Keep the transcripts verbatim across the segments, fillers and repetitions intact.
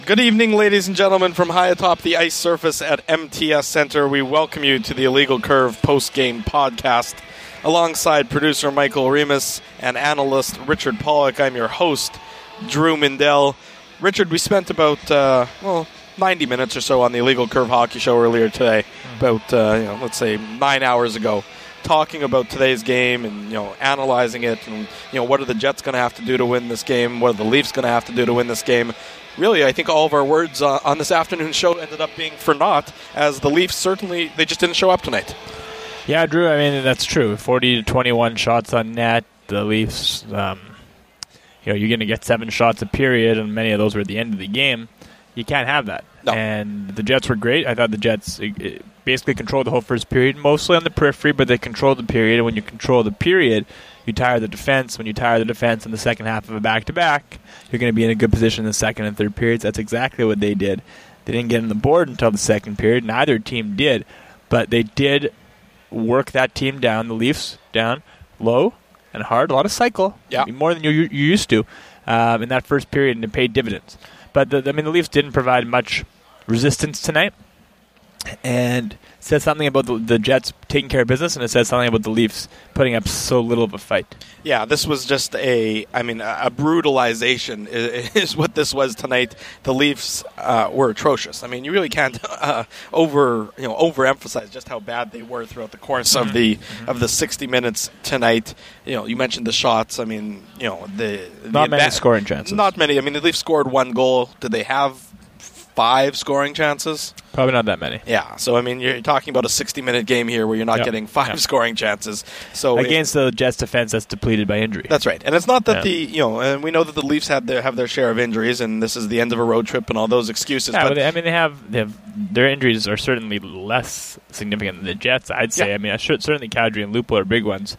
Good evening, ladies and gentlemen, from high atop the ice surface at M T S Center. We welcome you to the Illegal Curve post-game podcast. Alongside producer Michael Remus and analyst Richard Pollock, I'm your host, Drew Mindell. Richard, we spent about, uh, well, ninety minutes or so on the Illegal Curve hockey show earlier today, about, uh, you know, let's say nine hours ago, talking about today's game and, you know, analyzing it and, you know, what are the Jets going to have to do to win this game, what are the Leafs going to have to do to win this game. Really, I think all of our words uh, on this afternoon's show ended up being for naught, as the Leafs certainly, they just didn't show up tonight. Yeah, Drew, I mean, that's true. forty to twenty-one shots on net. The Leafs, um, you know, you're going to get seven shots a period, and many of those were at the end of the game. You can't have that. No. And the Jets were great. I thought the Jets it, it basically controlled the whole first period, mostly on the periphery, but they controlled the period. And when you control the period, you tire the defense. When you tire the defense in the second half of a back-to-back, you're going to be in a good position in the second and third periods. That's exactly what they did. They didn't get on the board until the second period. Neither team did. But they did work that team down, the Leafs, down low and hard. A lot of cycle. Yeah. More than you you used to um, in that first period, and it paid dividends. But, the, I mean, the Leafs didn't provide much resistance tonight. And it says something about the, the Jets taking care of business, and it says something about the Leafs putting up so little of a fight. Yeah, this was just a, I mean, a brutalization is, is what this was tonight. The Leafs uh, were atrocious. I mean, you really can't uh, over, you know, overemphasize just how bad they were throughout the course of the mm-hmm. of the sixty minutes tonight. You know, you mentioned the shots. I mean, you know, the not the many adva- scoring chances. Not many. I mean, the Leafs scored one goal. Did they have five scoring chances? Probably not that many. Yeah, so I mean, you're talking about a sixty-minute game here where you're not yep. getting five yep. scoring chances. So against it, the Jets' defense that's depleted by injury. That's right, and it's not that yeah. the you know, and we know that the Leafs had their have their share of injuries, and this is the end of a road trip and all those excuses. Yeah, but but they, I mean, they have they have their injuries are certainly less significant than the Jets. I'd say. Yeah. I mean, I should, certainly Kadri and Lupo are big ones.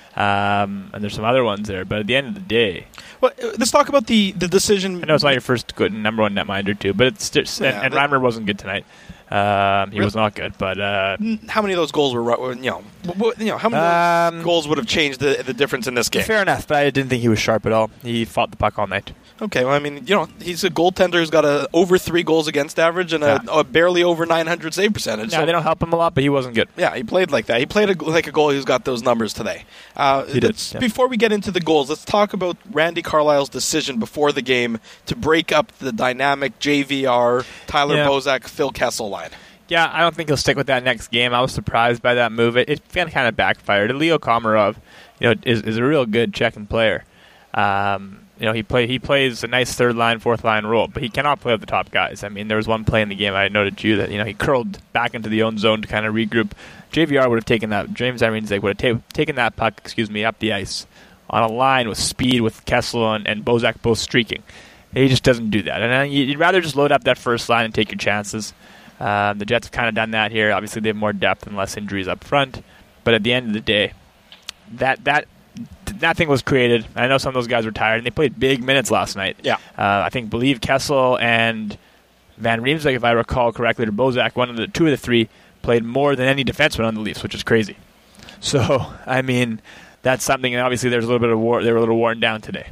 Um, and there's some other ones there, but at the end of the day, well, let's talk about the, the decision. I know it's not your first good number one netminder too, but it's just, yeah, and, and Reimer wasn't good tonight. Um, he really? was not good, but uh, how many of those goals were you know, you know how many um, of those goals would have changed the the difference in this game? Fair enough, but I didn't think he was sharp at all. He fought the puck all night. Okay, well, I mean, you know, he's a goaltender who's got a over three goals against average and a, yeah. a barely over nine hundred save percentage. Yeah, so. They don't help him a lot, but he wasn't good. Yeah, he played like that. He played a, like a goalie who's got those numbers today. Uh, he did. Yeah. Before we get into the goals, let's talk about Randy Carlyle's decision before the game to break up the dynamic J V R, Tyler yeah. Bozak, Phil Kessel line. Yeah, I don't think he'll stick with that next game. I was surprised by that move. It, it kind of backfired. Leo Komarov, you know, is is a real good checking player. Um, you know, he play he plays a nice third line, fourth line role, but he cannot play with the top guys. I mean, there was one play in the game I noted too that you know he curled back into the own zone to kind of regroup. J V R would have taken that. James Irinzek would have ta- taken that puck, excuse me, up the ice on a line with speed with Kessel and, and Bozak both streaking. He just doesn't do that, and uh, you'd rather just load up that first line and take your chances. Um, the Jets have kind of done that here. Obviously, they have more depth and less injuries up front. But at the end of the day, that that that thing was created. I know some of those guys were tired, and they played big minutes last night. Yeah, uh, I think believe Kessel and Van Riemsdyk, if I recall correctly, or Bozak, one of the two of the three played more than any defenseman on the Leafs, which is crazy. So I mean, that's something. And obviously, there's a little bit of war. They were a little worn down today.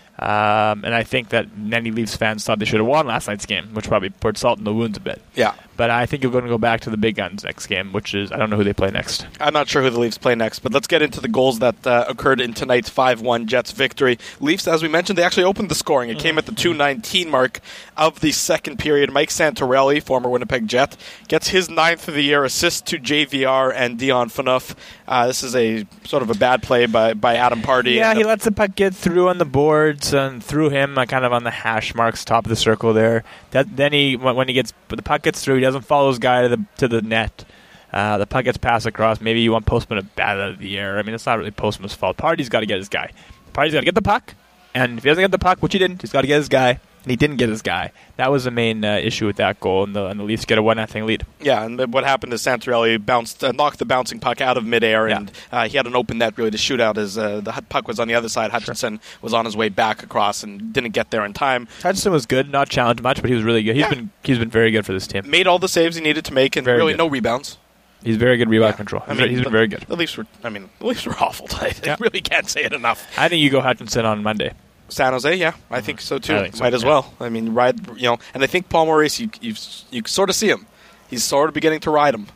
Um, and I think that many Leafs fans thought they should have won last night's game, which probably poured salt in the wounds a bit. Yeah. But I think you're going to go back to the big guns next game, which is, I don't know who they play next. I'm not sure who the Leafs play next, but let's get into the goals that uh, occurred in tonight's five one Jets victory. Leafs, as we mentioned, they actually opened the scoring. It mm-hmm. came at the two nineteen mark of the second period. Mike Santorelli, former Winnipeg Jet, gets his ninth of the year assist to J V R and Dion Phaneuf. Uh, this is a sort of a bad play by, by Adam Pardy. Yeah, he lets the puck get through on the boards and through him, uh, kind of on the hash marks, top of the circle there. That, then he, when he gets, the puck gets through, he doesn't follow his guy to the to the net. Uh, the puck gets passed across. Maybe you want Postman to bat out of the air. I mean, it's not really Postman's fault. Pardy's got to get his guy. Pardy's got to get the puck, and if he doesn't get the puck, which he didn't, he's got to get his guy. And he didn't get his guy. That was the main uh, issue with that goal, and the, and the Leafs get a one nothing lead. Yeah, and what happened is Santorelli bounced, uh, knocked the bouncing puck out of midair, yeah. and uh, he had an open net really to shoot out as uh, the puck was on the other side. Hutchinson sure. was on his way back across and didn't get there in time. Hutchinson was good, not challenged much, but he was really good. He's yeah. been he's been very good for this team. Made all the saves he needed to make, and very really good. no rebounds. He's very good rebound yeah. control. I mean, he's been very good. The Leafs were, I mean, the Leafs were awful tonight. Yeah. I really can't say it enough. I think you go Hutchinson on Monday. San Jose, yeah, I think so too. I think so, Might as yeah. well. I mean, ride, you know, and I think Paul Maurice, you you you sort of see him. He's sort of beginning to ride him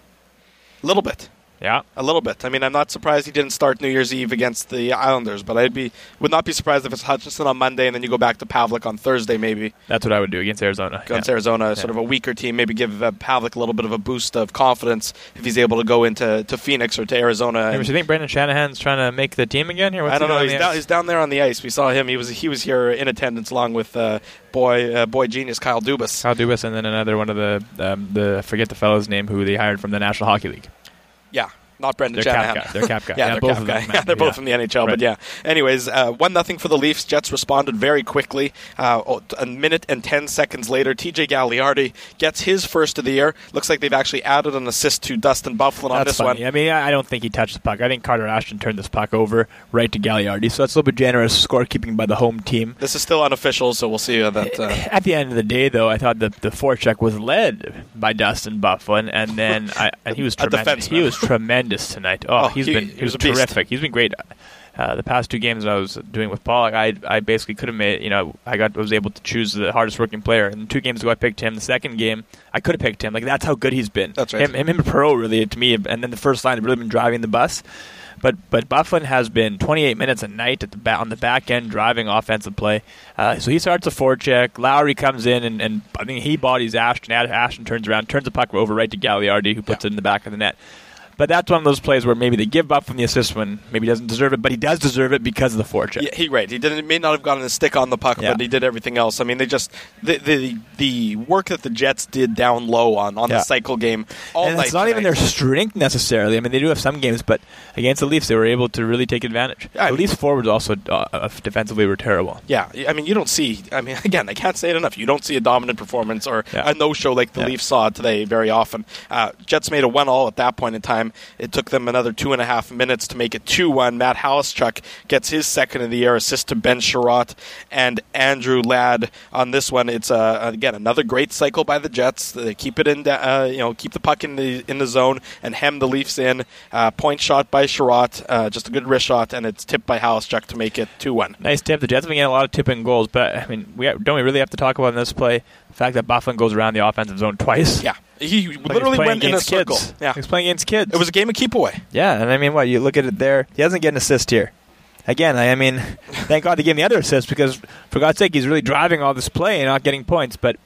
a little bit. Yeah. A little bit. I mean, I'm not surprised he didn't start New Year's Eve against the Islanders, but I'd be would not be surprised if it's Hutchinson on Monday and then you go back to Pavlik on Thursday, maybe. That's what I would do against Arizona. Against yeah. Arizona, Yeah. sort of a weaker team. Maybe give uh, Pavlik a little bit of a boost of confidence if he's able to go into to Phoenix or to Arizona. Hey, And, do you think Brendan Shanahan's trying to make the team again here? What's I don't he know. doing He's on the down, ice? he's down there on the ice. We saw him. He was he was here in attendance along with uh, boy uh, boy genius Kyle Dubas. Kyle Dubas, and then another one of the um, the I forget the fellow's name who they hired from the National Hockey League. Yeah. Not Brendan They're Shanahan. cap guy. They're cap guy. yeah, Yeah, they're both cap of guy. them, Yeah, they're both yeah. from the N H L. Right. But yeah. Anyways, uh, one nothing for the Leafs. Jets responded very quickly. Uh, oh, a minute and ten seconds later, T J Gagliardi gets his first of the year. Looks like they've actually added an assist to Dustin Byfuglien on That's this funny. one. I mean, I I don't think he touched the puck. I think Carter Ashton turned this puck over right to Gagliardi, so that's a little bit generous scorekeeping by the home team. This is still unofficial, so we'll see uh, that. Uh, At the end of the day, though, I thought that the forecheck was led by Dustin Byfuglien, and then I, and he was A tremendous. defenseman. He was tremendous tonight. Oh, Oh, he's he- been he he was was a beast. terrific. He's been great. Uh, the past two games I was doing with Paul, I I basically could have made you know I got was able to choose the hardest working player. And two games ago I picked him. The second game I could have picked him. Like that's how good he's been. That's right. Him, him and Perreault really to me, and then the first line have really been driving the bus. But but Byfuglien has been twenty-eight minutes a night at the ba- on the back end driving offensive play. Uh, so he starts a forecheck. Lowry comes in and, and I think he bodies Ashton. Ashton turns around, turns the puck over right to Gagliardi, who puts Yeah. it in the back of the net. But that's one of those plays where maybe they give Byfuglien the assist when maybe he doesn't deserve it, but he does deserve it because of the forecheck. Yeah, he right. He didn't may not have gotten a stick on the puck, Yeah. but he did everything else. I mean, they just the the, the work that the Jets did down low on, on Yeah. the cycle game all and night. it's not even tonight. their strength necessarily. I mean, they do have some games, but against the Leafs, they were able to really take advantage. Yeah, I the mean- Leafs forwards also uh, defensively were terrible. Yeah, I mean, you don't see. I mean, again, I can't say it enough. You don't see a dominant performance or Yeah. a no-show like the Yeah. Leafs saw today very often. Uh, Jets made a one-all at that point in time. It took them another two and a half minutes to make it two one. Matt Halischuk gets his second of the year assist to Ben Sherratt and Andrew Ladd on this one. It's uh, again another great cycle by the Jets. They keep it in, uh, you know, keep the puck in the in the zone and hem the Leafs in. Uh, point shot by Sherratt, uh, just a good wrist shot, and it's tipped by Halischuk to make it two one. Nice tip. The Jets have been getting a lot of tipping goals, but I mean, we don't we really have to talk about in this play the fact that Byfuglien goes around the offensive zone twice. Yeah, he Like literally he's playing went in a against circle. kids. Yeah, He's playing against kids. it was a game of keep away. Yeah, and I mean, what you look at it there, he doesn't get an assist here. Again, I, I mean, thank God they gave him the other assist because, for God's sake, he's really driving all this play and not getting points. But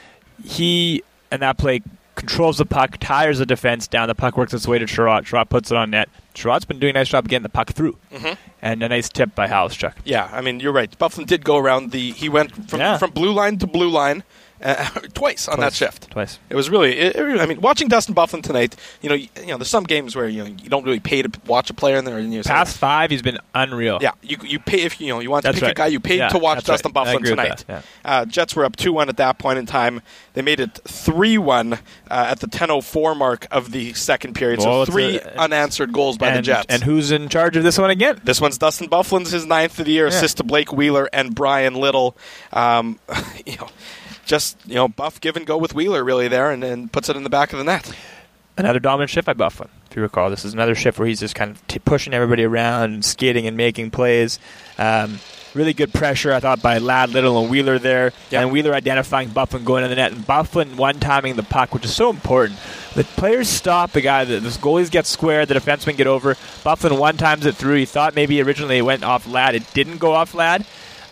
he, in that play, controls the puck, tires the defense down. The puck works its way to Sherratt. Sherratt puts it on net. Sherratt's been doing a nice job getting the puck through. Mhm. And a nice tip by Halischuk. Yeah, I mean, you're right. Byfuglien did go around the. He went from Yeah. from blue line to blue line uh, twice on that Twice. shift. Twice. It was really. It, it really- I mean, watching Dustin Byfuglien tonight. You know, you, you know, there's some games where you know you don't really pay to watch a player in there. And you say, Past five, he's been unreal. yeah, you you pay if you know you want to That's pick right. a guy. You paid Yeah, to watch that's Dustin right. I Byfuglien agree with tonight. that, Uh, Jets were up two one at that point in time. They made it three one uh, at the ten oh four mark of the second period. Well, so it's three a- unanswered goals by and, the Jets. And who's in charge of this one again? This one's Dustin Byfuglien's his ninth of the year, Yeah. assist to Blake Wheeler and Brian Little. Um, you know, just you know, Buff give and go with Wheeler really there, and, and puts it in the back of the net. Another dominant shift by Byfuglien. If you recall, this is another shift where he's just kind of t- pushing everybody around and skating and making plays. Um, really good pressure, I thought, by Ladd, Little, and Wheeler there. Yeah. And Wheeler identifying Byfuglien going to the net, and Byfuglien one-timing the puck, which is so important. The players stop the guy. The, the goalies get square. The defensemen get over. Byfuglien one-times it through. He thought maybe originally it went off Ladd. It didn't go off Ladd.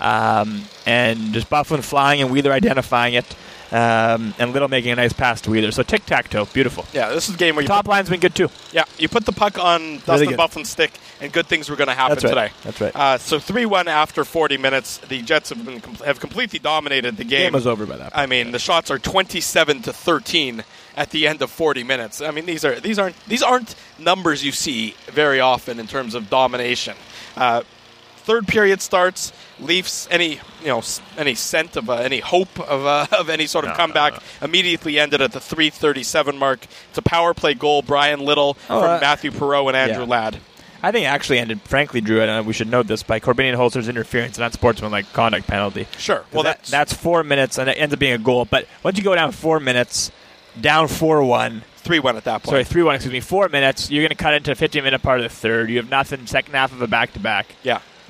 Um, and just Byfuglien flying and Wheeler identifying it. Um, and Little making a nice pass to Wheeler. So tic-tac-toe. Beautiful. Yeah, this is a game where you Top line's been good too. put, yeah you put the puck on Dustin good. Byfuglien's stick, and good things were going to happen That's right. today. That's right. Uh, so three one after forty minutes. The Jets have been com- have completely dominated the The game. game was over by that point. I mean, the shots are twenty-seven to thirteen at the end of forty minutes. I mean, these are these aren't these aren't numbers you see very often in terms of domination. Uh, third period starts. Leafs any you know s- any scent of uh, any hope of uh, of any sort of No, comeback no, no. immediately ended at the three thirty-seven mark. It's a power play goal. Brian Little Oh, from uh, Matthew Perreault and Andrew yeah. Ladd. I think it actually ended, frankly, Drew, and uh, we should note this, by Corbinian Holzer's interference and unsportsmanlike conduct penalty. Sure. Well, that, that's that's four minutes, and it ends up being a goal. But once you go down four minutes, down four one, three one at that point. sorry, three one, excuse me, four minutes, you're going to cut into a fifteen-minute part of the third. You have nothing, second half of a back-to-back. Yeah.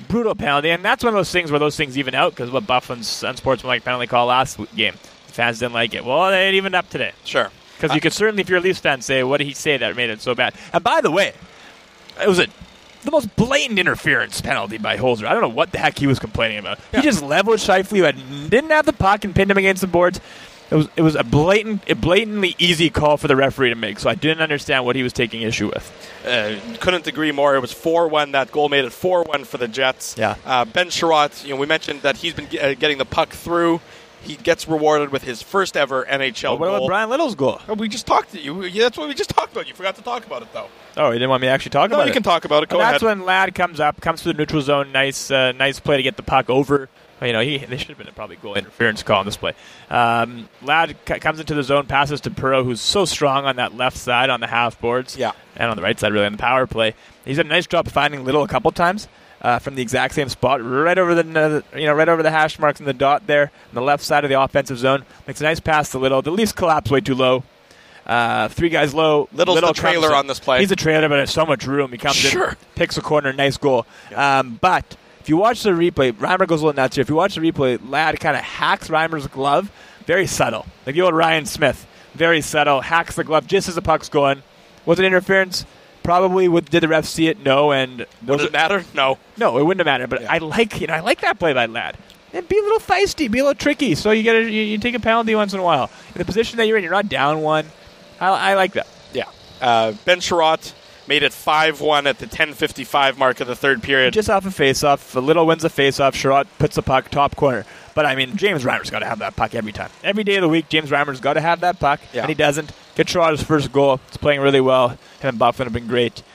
Brutal penalty, and that's one of those things where those things even out because what Bufflin's unsportsmanlike penalty call last game. The fans didn't like it. Well, they ain't even up today. Sure. Because uh, you could certainly, if you're a Leafs fan, say, what did he say that made it so bad? And by the way, it was a the most blatant interference penalty by Holzer. I don't know what the heck he was complaining about. Yeah. He just leveled Scheifele, who had, didn't have the puck, and pinned him against the boards. It was it was a blatant, a blatantly easy call for the referee to make, so I didn't understand what he was taking issue with. Uh, couldn't agree more. It was four one. That goal made it four one for the Jets. Yeah. Uh, Ben Sherratt, you know, we mentioned that he's been g- uh, getting the puck through. He gets rewarded with his first ever N H L well, what goal. about Brian Little's goal? Oh, we just talked to you. Yeah, that's what we just talked about. You forgot to talk about it, though. Oh, you didn't want me to actually talk no, about it? No, you can talk about it. Go well, ahead. That's when Ladd comes up, comes to the neutral zone. Nice uh, nice play to get the puck over. You know, he they should have been a probably goal interference call on this play. Um, Ladd c- comes into the zone, passes to Perreault, who's so strong on that left side on the half boards. Yeah. And on the right side, really, on the power play. He's done a nice job of finding Little a couple times. Uh, from the exact same spot, right over the uh, you know right over the hash marks and the dot there, on the left side of the offensive zone. Makes a nice pass to Little. The Leafs collapse way too low. Uh, three guys low. Little's Little the trailer comes, on this play. He's a trailer, but there's so much room. He comes sure. in, picks a corner, nice goal. Yeah. Um, but if you watch the replay, Reimer goes a little nuts here. If you watch the replay, Ladd kind of hacks Reimer's glove. Very subtle. Like the old Ryan Smith. Very subtle. Hacks the glove just as the puck's going. Was it interference? Probably. Would, did the ref see it? No. And would it matter? No. No, it wouldn't have mattered. But yeah. I like you know I like that play by Ladd. And be a little feisty, be a little tricky. So you get you, you take a penalty once in a while. In the position that you're in, you're not down one. I, I like that. Yeah. Uh, Ben Sherratt made it five one at the ten fifty-five mark of the third period. Just off a face-off. Little wins a face-off. Sherratt puts the puck top corner. But, I mean, James Reimer's got to have that puck every time. Every day of the week, James Reimer's got to have that puck, yeah. and he doesn't. Get Sherratt's first goal. He's playing really well. Him and Bufflin have been great.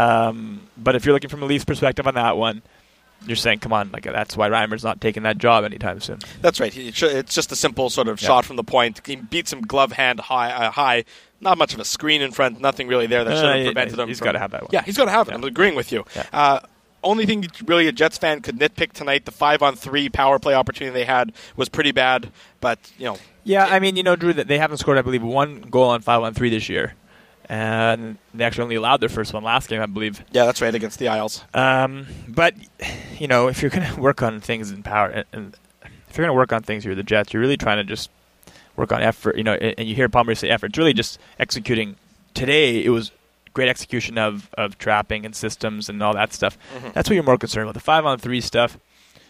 Um, but if you're looking from a Leafs perspective on that one, you're saying, come on, like that's why Reimer's not taking that job anytime soon. That's right. It's just a simple sort of yeah. shot from the point. He beats him glove hand high. Uh, high. Not much of a screen in front. Nothing really there that should have uh, prevented he, him. He's from, got to have that one. Yeah, he's got to have it. Yeah. I'm agreeing with you. Yeah. Uh, only thing really a Jets fan could nitpick tonight, the five-on-three power play opportunity they had was pretty bad. But, you know. Yeah, I mean, you know, Drew, they haven't scored, I believe, one goal on five-on-three this year. And they actually only allowed their first one last game, I believe. Yeah, that's right, against the Isles. Um, but, you know, if you're going to work on things in power, and, and if you're going to work on things here, the Jets, you're really trying to just work on effort. You know, and, and you hear Palmer say effort. It's really just executing. Today, it was great execution of, of trapping and systems and all that stuff. Mm-hmm. That's what you're more concerned with. The five-on-three stuff,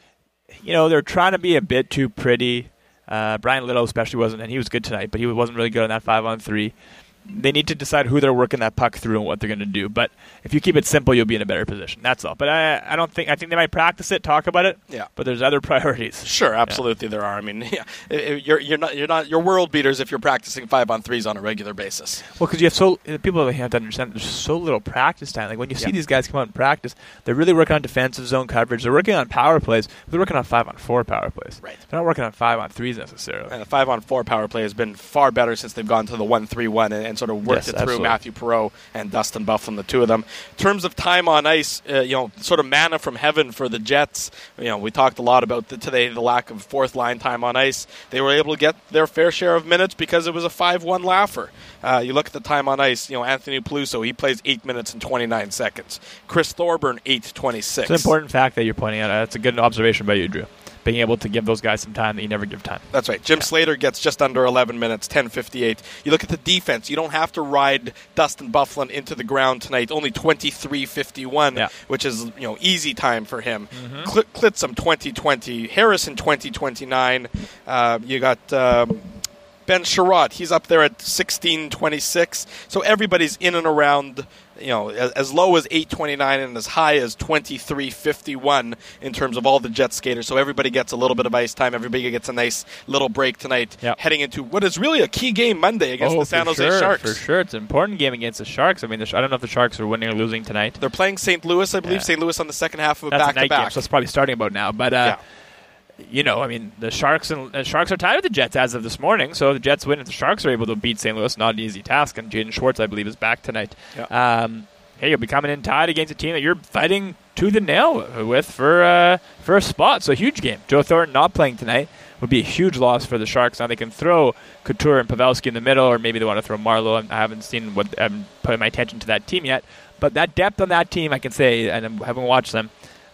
you know, they're trying to be a bit too pretty. Uh, Brian Little especially wasn't, and he was good tonight, but he wasn't really good on that five-on-three. They need to decide who they're working that puck through and what they're going to do. But if you keep it simple, you'll be in a better position. That's all. But I, I don't think I think they might practice it, talk about it. Yeah. But there's other priorities. Sure, absolutely yeah. there are. I mean, yeah, you're you're not you're not you're world beaters if you're practicing five on threes on a regular basis. Well, because you have so people have to understand there's so little practice time. Like when you see yeah. these guys come out and practice, they're really working on defensive zone coverage. They're working on power plays. But they're working on five on four power plays. Right. They're not working on five on threes necessarily. And the five on four power play has been far better since they've gone to the one three one and, and sort of worked yes, it through. absolutely. Matthew Perreault and Dustin Bufflin, the two of them. In terms of time on ice, uh, you know, sort of manna from heaven for the Jets. You know, we talked a lot about the, today the lack of fourth line time on ice. They were able to get their fair share of minutes because it was a five one laugher. Uh, you look at the time on ice. You know, Anthony Peluso, he plays eight minutes and twenty-nine seconds. Chris Thorburn, eight twenty-six. It's an important fact that you're pointing out. That's a good observation by you, Drew. Being able to give those guys some time that you never give time. That's right. Jim yeah. Slater gets just under eleven minutes, ten fifty-eight. You look at the defense. You don't have to ride Dustin Bufflin into the ground tonight. Only twenty-three fifty-one, yeah. which is you know easy time for him. Mm-hmm. Cl- Klitzum twenty twenty. Harrison twenty twenty-nine. Uh, you got um, Ben Sherratt. He's up there at sixteen twenty-six. So everybody's in and around. You know, as, as low as eight twenty-nine and as high as twenty-three fifty-one in terms of all the Jet skaters. So everybody gets a little bit of ice time. Everybody gets a nice little break tonight, yep. heading into what is really a key game Monday against oh, the San Jose sure, Sharks. For sure, it's an important game against the Sharks. I mean, the, I don't know if the Sharks are winning or losing tonight. They're playing Saint Louis, I believe. Yeah. Saint Louis on the second half of a That's back-to-back. a night game, so it's probably starting about now. But uh, yeah. you know, I mean, the Sharks and the Sharks are tied with the Jets as of this morning. So the Jets win, if the Sharks are able to beat Saint Louis, not an easy task. And Jaden Schwartz, I believe, is back tonight. Yeah. Um, Hey, you'll be coming in tied against a team that you're fighting tooth and nail with for uh, for a spot. So a huge game. Joe Thornton not playing tonight would be a huge loss for the Sharks. Now they can throw Couture and Pavelski in the middle, or maybe they want to throw Marleau. I haven't seen what I haven't put my attention to that team yet. But that depth on that team, I can say, and I haven't watched them.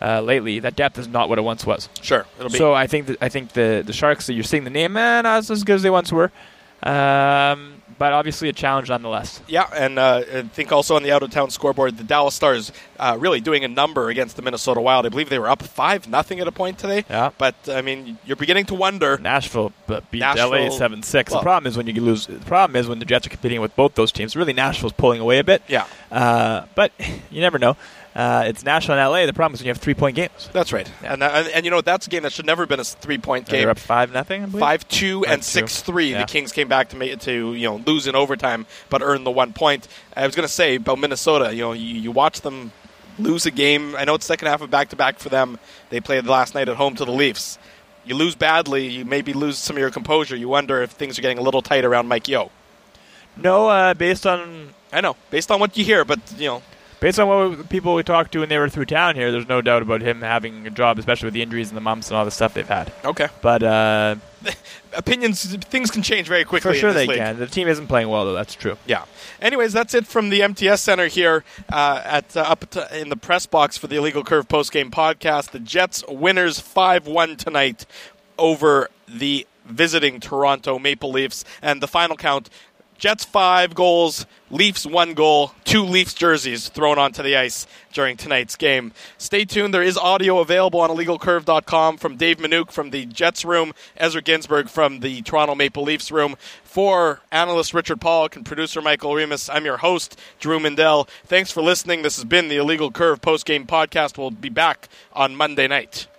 uh, lately, that depth is not what it once was. Sure, it'll be. So I think that, I think the the Sharks that you're seeing the name, man, not as good as they once were. Um, but obviously a challenge nonetheless. Yeah, and uh, I think also on the out-of-town scoreboard, the Dallas Stars uh, really doing a number against the Minnesota Wild. I believe they were up five nothing at a point today. Yeah. But, I mean, you're beginning to wonder. Nashville beat Nashville, L A seven six. well, the problem is when you lose. The problem is when the Jets are competing with both those teams. Really, Nashville's pulling away a bit. Yeah. Uh, but you never know. Uh, it's Nashville and L A. The problem is when you have three-point games. That's right. Yeah. And, uh, and, and, you know, that's a game that should never have been a three-point game. They're up five nothing, I believe. five two and six three. Yeah. The Kings came back to make, to you know lose in overtime, but earn the one point. I was going to say about Minnesota. You know, you, you watch them lose a game. I know it's second half of back-to-back for them. They played last night at home to the Leafs. You lose badly, you maybe lose some of your composure. You wonder if things are getting a little tight around Mike Yeo. No, uh, based on I know, based on what you hear, but, you know. Based on what we, people we talked to when they were through town here, there's no doubt about him having a job, especially with the injuries and the mumps and all the stuff they've had. Okay. But uh, opinions, things can change very quickly. For sure in this they league. can. The team isn't playing well, though. That's true. Yeah. Anyways, that's it from the M T S Center here uh, at uh, up to, in the press box for the Illegal Curve postgame podcast. The Jets winners five one tonight over the visiting Toronto Maple Leafs. And the final count, Jets five goals, Leafs one goal, two Leafs jerseys thrown onto the ice during tonight's game. Stay tuned. There is audio available on illegal curve dot com from Dave Minuk from the Jets room, Ezra Ginsburg from the Toronto Maple Leafs room. For analyst Richard Pollock and producer Michael Remus, I'm your host, Drew Mindell. Thanks for listening. This has been the Illegal Curve postgame podcast. We'll be back on Monday night.